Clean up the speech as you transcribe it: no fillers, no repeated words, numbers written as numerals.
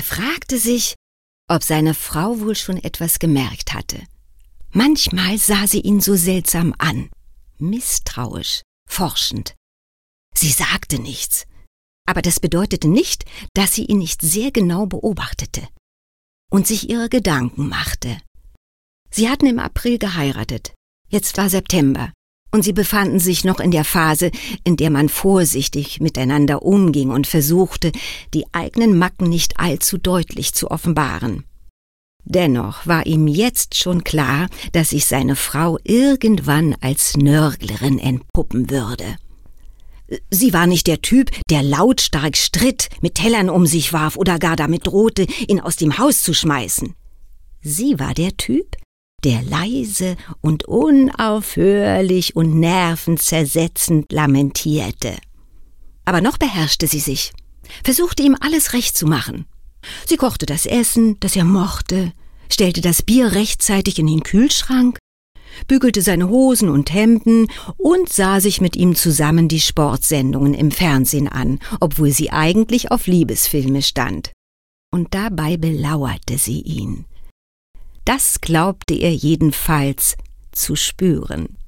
fragte sich, ob seine Frau wohl schon etwas gemerkt hatte. Manchmal sah sie ihn so seltsam an, misstrauisch, forschend. Sie sagte nichts, aber das bedeutete nicht, dass sie ihn nicht sehr genau beobachtete und sich ihre Gedanken machte. Sie hatten im April geheiratet, jetzt war September, und sie befanden sich noch in der Phase, in der man vorsichtig miteinander umging und versuchte, die eigenen Macken nicht allzu deutlich zu offenbaren. Dennoch war ihm jetzt schon klar, dass sich seine Frau irgendwann als Nörglerin entpuppen würde. Sie war nicht der Typ, der lautstark stritt, mit Tellern um sich warf oder gar damit drohte, ihn aus dem Haus zu schmeißen. Sie war der Typ, der leise und unaufhörlich und nervenzersetzend lamentierte. Aber noch beherrschte sie sich, versuchte ihm alles recht zu machen. Sie kochte das Essen, das er mochte, stellte das Bier rechtzeitig in den Kühlschrank, bügelte seine Hosen und Hemden und sah sich mit ihm zusammen die Sportsendungen im Fernsehen an, obwohl sie eigentlich auf Liebesfilme stand. Und dabei belauerte sie ihn. Das glaubte er jedenfalls zu spüren.